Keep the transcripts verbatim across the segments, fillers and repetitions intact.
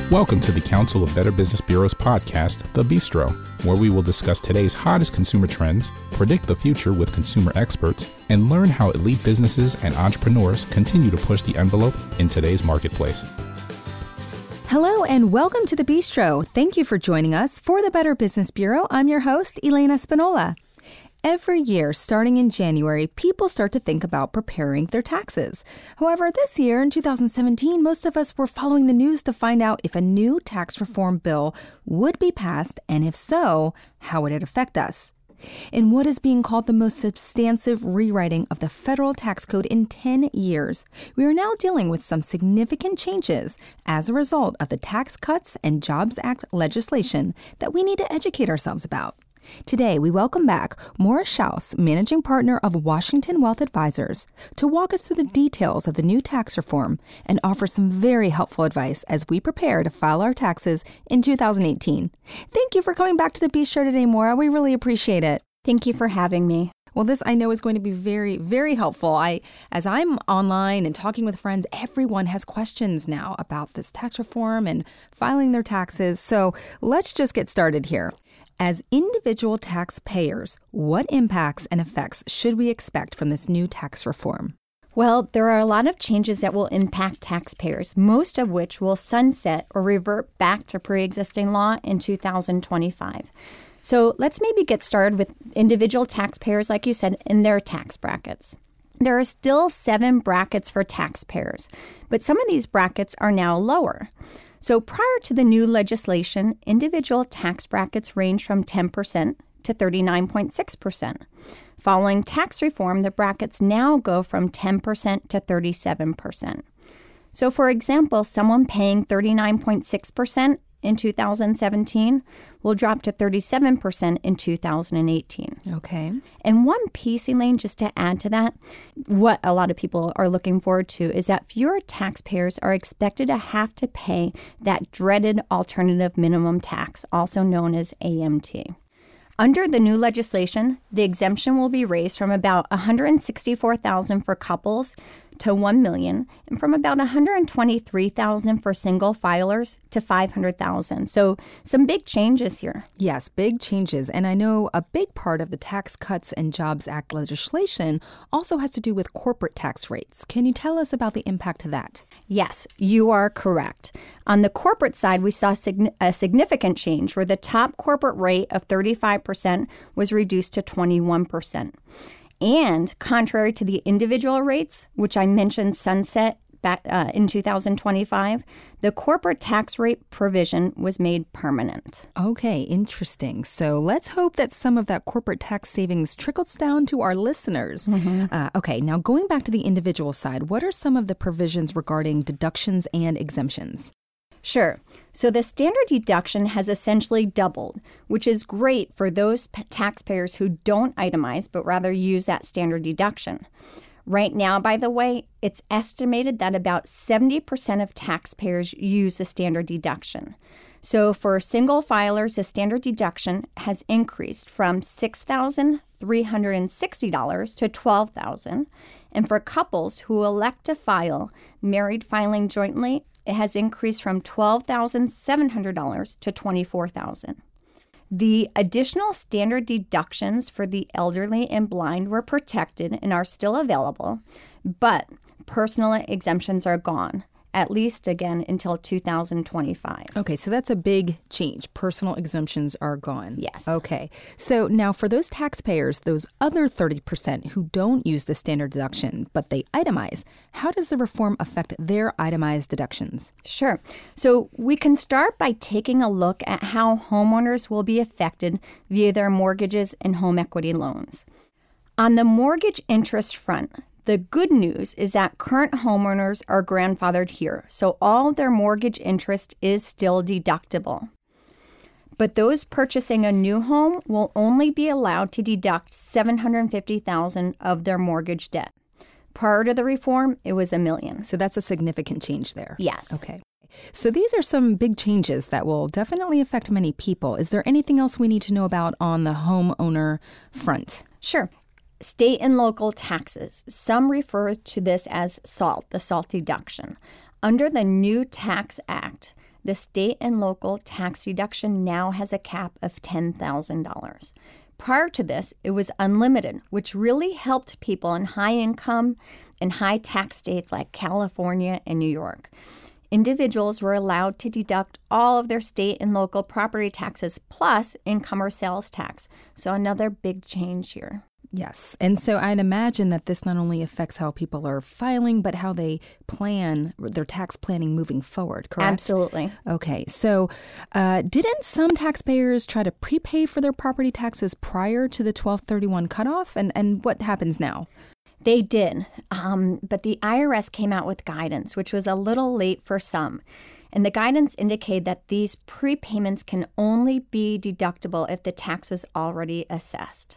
Welcome to the Council of Better Business Bureau's podcast, The Bistro, where we will discuss today's hottest consumer trends, predict the future with consumer experts, and learn how elite businesses and entrepreneurs continue to push the envelope in today's marketplace. Hello and welcome to The Bistro. Thank you for joining us. For the Better Business Bureau, I'm your host, Elena Spinola. Every year, starting in January, people start to think about preparing their taxes. However, this year, in two thousand seventeen, most of us were following the news to find out if a new tax reform bill would be passed, and if so, how would it affect us? In what is being called the most substantive rewriting of the federal tax code in ten years, we are now dealing with some significant changes as a result of the Tax Cuts and Jobs Act legislation that we need to educate ourselves about. Today, we welcome back Maura Schaus, Managing Partner of Washington Wealth Advisors, to walk us through the details of the new tax reform and offer some very helpful advice as we prepare to file our taxes in two thousand eighteen. Thank you for coming back to the Bistro today, Maura. We really appreciate it. Thank you for having me. Well, this I know is going to be very, very helpful. I, as I'm online and talking with friends, everyone has questions now about this tax reform and filing their taxes. So let's just get started here. As individual taxpayers, what impacts and effects should we expect from this new tax reform? Well, there are a lot of changes that will impact taxpayers, most of which will sunset or revert back to pre-existing law in two thousand twenty-five. So let's maybe get started with individual taxpayers, like you said, in their tax brackets. There are still seven brackets for taxpayers, but some of these brackets are now lower. So prior to the new legislation, individual tax brackets range from ten percent to thirty-nine point six percent. Following tax reform, the brackets now go from ten percent to thirty-seven percent. So for example, someone paying thirty-nine point six percent in two thousand seventeen will drop to thirty-seven percent in two thousand eighteen. Okay. And one piece, Elaine, just to add to that, what a lot of people are looking forward to is that fewer taxpayers are expected to have to pay that dreaded alternative minimum tax, also known as A M T. Under the new legislation, the exemption will be raised from about one hundred sixty-four thousand dollars for couples to one million dollars, and from about one hundred twenty-three thousand dollars for single filers to five hundred thousand dollars. So some big changes here. Yes, big changes. And I know a big part of the Tax Cuts and Jobs Act legislation also has to do with corporate tax rates. Can you tell us about the impact of that? Yes, you are correct. On the corporate side, we saw sign- a significant change where the top corporate rate of thirty-five percent was reduced to twenty-one percent. And contrary to the individual rates, which I mentioned sunset back uh, in two thousand twenty-five, the corporate tax rate provision was made permanent. Okay, interesting. So let's hope that some of that corporate tax savings trickles down to our listeners. Mm-hmm. Uh, okay, now going back to the individual side, what are some of the provisions regarding deductions and exemptions? Sure. So the standard deduction has essentially doubled, which is great for those p- taxpayers who don't itemize, but rather use that standard deduction. Right now, by the way, it's estimated that about seventy percent of taxpayers use the standard deduction. So for single filers, the standard deduction has increased from six thousand three hundred sixty dollars to twelve thousand dollars. And for couples who elect to file married filing jointly, it has increased from twelve thousand seven hundred dollars to twenty-four thousand dollars. The additional standard deductions for the elderly and blind were protected and are still available, but personal exemptions are gone, at least again until two thousand twenty-five. Okay, so that's a big change. Personal exemptions are gone. Yes. Okay. So now for those taxpayers, those other thirty percent who don't use the standard deduction, but they itemize, how does the reform affect their itemized deductions? Sure. So we can start by taking a look at how homeowners will be affected via their mortgages and home equity loans. On the mortgage interest front, the good news is that current homeowners are grandfathered here, so all their mortgage interest is still deductible. But those purchasing a new home will only be allowed to deduct seven hundred fifty thousand dollars of their mortgage debt. Prior to the reform, it was a million. So that's a significant change there. Yes. Okay. So these are some big changes that will definitely affect many people. Is there anything else we need to know about on the homeowner front? Sure. State and local taxes. Some refer to this as SALT, the SALT deduction. Under the new Tax Act, the state and local tax deduction now has a cap of ten thousand dollars. Prior to this, it was unlimited, which really helped people in high income and high tax states like California and New York. Individuals were allowed to deduct all of their state and local property taxes plus income or sales tax. So another big change here. Yes. And so I'd imagine that this not only affects how people are filing, but how they plan their tax planning moving forward, correct? Absolutely. Okay. So uh, didn't some taxpayers try to prepay for their property taxes prior to the twelve thirty-one cutoff? And, and what happens now? They did. Um, but the I R S came out with guidance, which was a little late for some. And the guidance indicated that these prepayments can only be deductible if the tax was already assessed.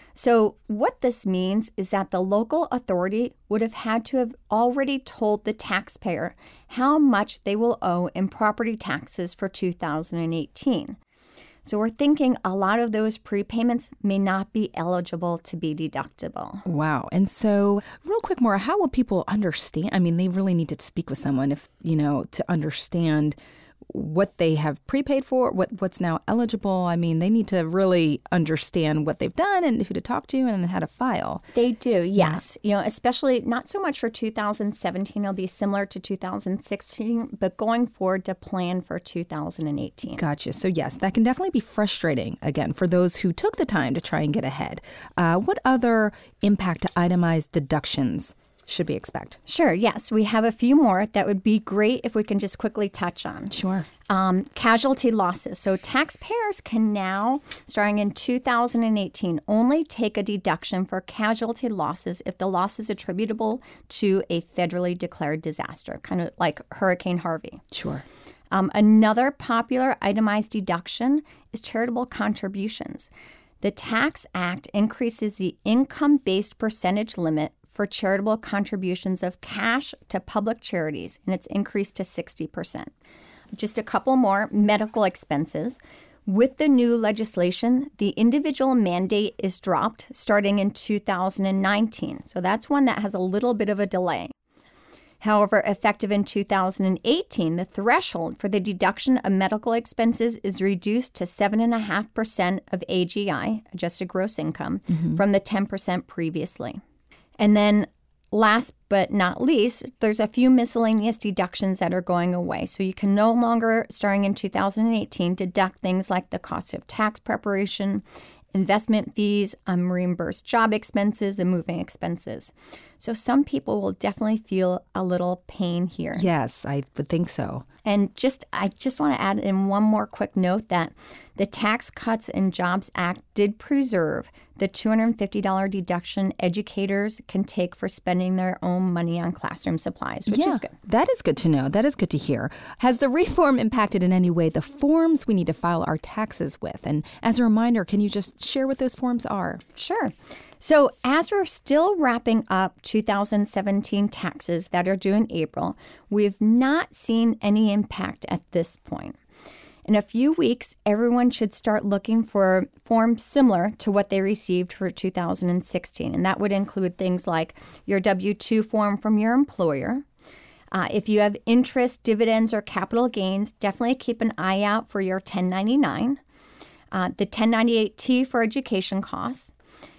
So what this means is that the local authority would have had to have already told the taxpayer how much they will owe in property taxes for two thousand eighteen. So we're thinking a lot of those prepayments may not be eligible to be deductible. Wow. And so real quick, Maura, how will people understand? I mean, they really need to speak with someone if, you know, to understand what they have prepaid for, what what's now eligible. I mean, they need to really understand what they've done and who to talk to and then how to file. They do, yes. Yeah. You know, especially not so much for two thousand seventeen. It'll be similar to two thousand sixteen, but going forward to plan for two thousand eighteen. Gotcha. So yes, that can definitely be frustrating, again, for those who took the time to try and get ahead. Uh, what other impact to itemized deductions should we expect? Sure, yes. We have a few more that would be great if we can just quickly touch on. Sure. Um, casualty losses. So taxpayers can now, starting in two thousand eighteen, only take a deduction for casualty losses if the loss is attributable to a federally declared disaster, kind of like Hurricane Harvey. Sure. Um, another popular itemized deduction is charitable contributions. The Tax Act increases the income-based percentage limit for charitable contributions of cash to public charities, and it's increased to sixty percent. Just a couple more medical expenses. With the new legislation, the individual mandate is dropped starting in two thousand nineteen. So that's one that has a little bit of a delay. However, effective in two thousand eighteen, the threshold for the deduction of medical expenses is reduced to seven point five percent of A G I, adjusted gross income, mm-hmm. from the ten percent previously. And then last but not least, there's a few miscellaneous deductions that are going away. So you can no longer, starting in two thousand eighteen, deduct things like the cost of tax preparation, investment fees, unreimbursed job expenses, and moving expenses. So some people will definitely feel a little pain here. Yes, I would think so. And just I just want to add in one more quick note that the Tax Cuts and Jobs Act did preserve the two hundred fifty dollars deduction educators can take for spending their own money on classroom supplies, which yeah, is good. That is good to know. That is good to hear. Has the reform impacted in any way the forms we need to file our taxes with? And as a reminder, can you just share what those forms are? Sure. So as we're still wrapping up two thousand seventeen taxes that are due in April, we've not seen any impact at this point. In a few weeks, everyone should start looking for forms similar to what they received for two thousand sixteen, and that would include things like your W two form from your employer. Uh, if you have interest, dividends, or capital gains, definitely keep an eye out for your ten ninety-nine, uh, the ten ninety-eight T for education costs.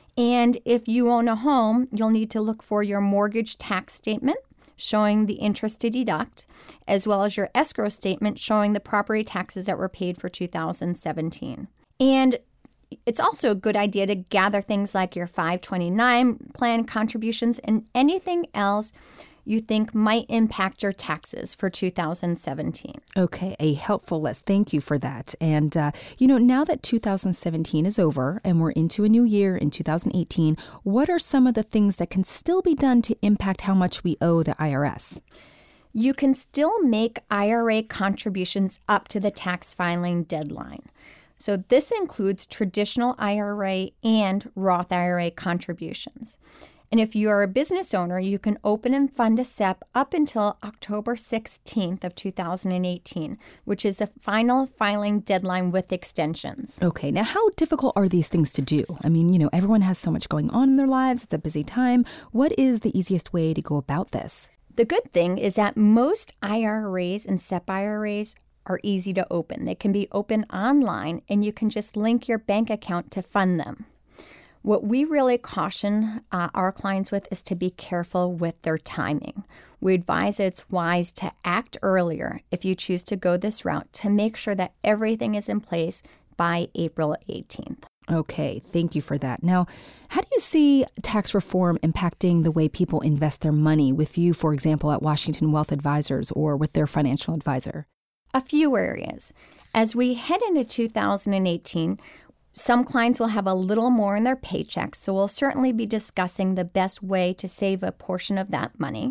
And if you own a home, you'll need to look for your mortgage tax statement showing the interest to deduct, as well as your escrow statement showing the property taxes that were paid for two thousand seventeen. And it's also a good idea to gather things like your five twenty-nine plan contributions and anything else you think might impact your taxes for two thousand seventeen. Okay, a helpful list. Thank you for that. And, uh, you know, now that two thousand seventeen is over and we're into a new year in two thousand eighteen, what are some of the things that can still be done to impact how much we owe the I R S? You can still make I R A contributions up to the tax filing deadline. So this includes traditional I R A and Roth I R A contributions. And if you are a business owner, you can open and fund a S E P up until October sixteenth of two thousand eighteen, which is the final filing deadline with extensions. Okay, now how difficult are these things to do? I mean, you know, everyone has so much going on in their lives. It's a busy time. What is the easiest way to go about this? The good thing is that most I R As and S E P I R As are easy to open. They can be open online, and you can just link your bank account to fund them. What we really caution uh, our clients with is to be careful with their timing. We advise it's wise to act earlier if you choose to go this route to make sure that everything is in place by April eighteenth. Okay, thank you for that. Now, how do you see tax reform impacting the way people invest their money with you, for example, at Washington Wealth Advisors or with their financial advisor? A few areas. As we head into two thousand eighteen, some clients will have a little more in their paychecks, so we'll certainly be discussing the best way to save a portion of that money.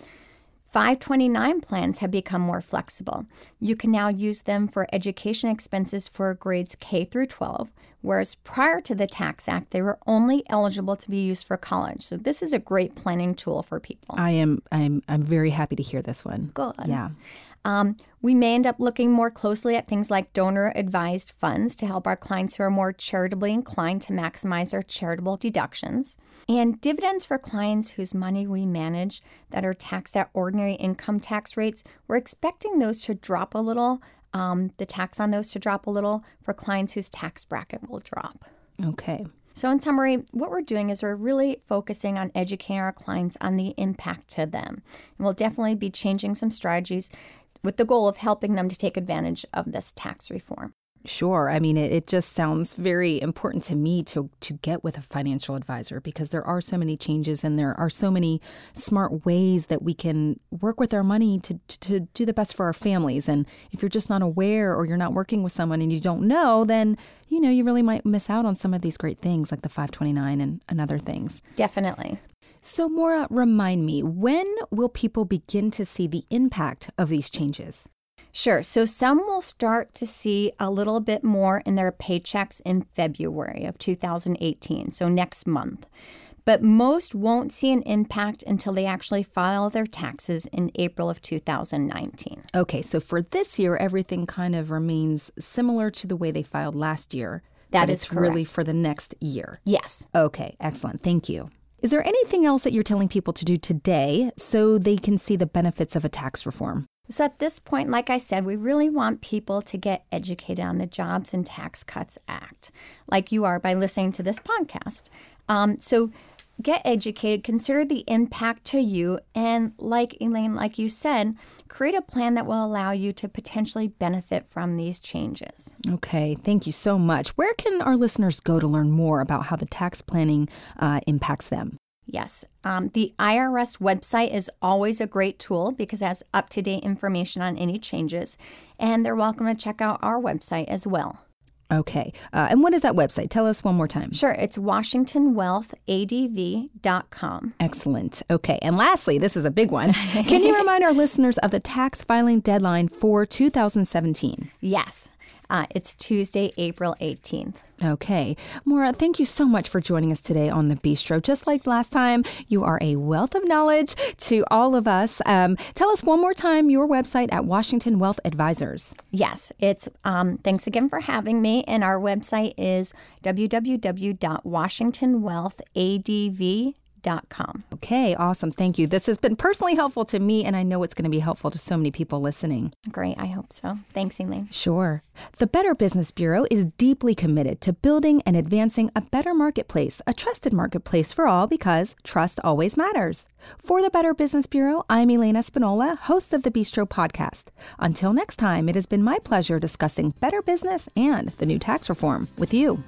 five twenty-nine plans have become more flexible. You can now use them for education expenses for grades K through twelve, whereas prior to the Tax Act, they were only eligible to be used for college. So this is a great planning tool for people. I am I'm I'm very happy to hear this one. Good. Yeah. Um, we may end up looking more closely at things like donor-advised funds to help our clients who are more charitably inclined to maximize their charitable deductions. And dividends for clients whose money we manage that are taxed at ordinary income tax rates. We're expecting those to drop a little, um, the tax on those to drop a little for clients whose tax bracket will drop. Okay. So in summary, what we're doing is we're really focusing on educating our clients on the impact to them. And we'll definitely be changing some strategies with the goal of helping them to take advantage of this tax reform. Sure. I mean, it, it just sounds very important to me to to get with a financial advisor because there are so many changes and there are so many smart ways that we can work with our money to, to, to do the best for our families. And if you're just not aware or you're not working with someone and you don't know, then, you know, you really might miss out on some of these great things like the five twenty-nine and, and other things. Definitely. So, Maura, remind me, when will people begin to see the impact of these changes? Sure. So some will start to see a little bit more in their paychecks in February of two thousand eighteen, so next month. But most won't see an impact until they actually file their taxes in April of two thousand nineteen. Okay, so for this year, everything kind of remains similar to the way they filed last year. That but is it's correct. really for the next year. Yes. Okay, excellent. Thank you. Is there anything else that you're telling people to do today so they can see the benefits of a tax reform? So at this point, like I said, we really want people to get educated on the Jobs and Tax Cuts Act, like you are by listening to this podcast. Um, so get educated, consider the impact to you, and like Elaine, like you said, create a plan that will allow you to potentially benefit from these changes. Okay, thank you so much. Where can our listeners go to learn more about how the tax planning uh, impacts them? Yes. Um, the I R S website is always a great tool because it has up-to-date information on any changes. And they're welcome to check out our website as well. Okay. Uh, and what is that website? Tell us one more time. Sure. It's washington wealth a d v dot com. Excellent. Okay. And lastly, this is a big one. Can you remind our listeners of the tax filing deadline for two thousand seventeen? Yes. Uh, it's Tuesday, April eighteenth. Okay. Maura, thank you so much for joining us today on The Bistro. Just like last time, you are a wealth of knowledge to all of us. Um, tell us one more time your website at Washington Wealth Advisors. Yes. It's um, thanks again for having me. And our website is w w w dot washington wealth a d v dot com. Okay, awesome. Thank you. This has been personally helpful to me, and I know it's going to be helpful to so many people listening. Great. I hope so. Thanks, Elaine. Sure. The Better Business Bureau is deeply committed to building and advancing a better marketplace, a trusted marketplace for all, because trust always matters. For the Better Business Bureau, I'm Elaine Espinola, host of the Bistro podcast. Until next time, it has been my pleasure discussing better business and the new tax reform with you.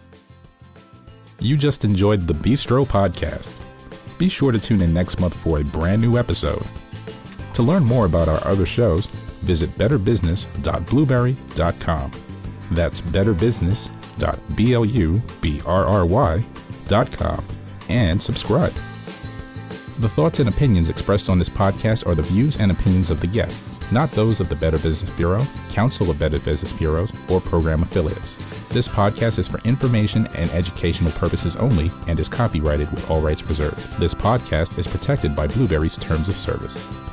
You just enjoyed the Bistro podcast. Be sure to tune in next month for a brand new episode. To learn more about our other shows, visit better business dot blueberry dot com. That's better business dot blueberry dot com and subscribe. The thoughts and opinions expressed on this podcast are the views and opinions of the guests, not those of the Better Business Bureau, Council of Better Business Bureaus, or program affiliates. This podcast is for information and educational purposes only and is copyrighted with all rights reserved. This podcast is protected by Blueberry's Terms of Service.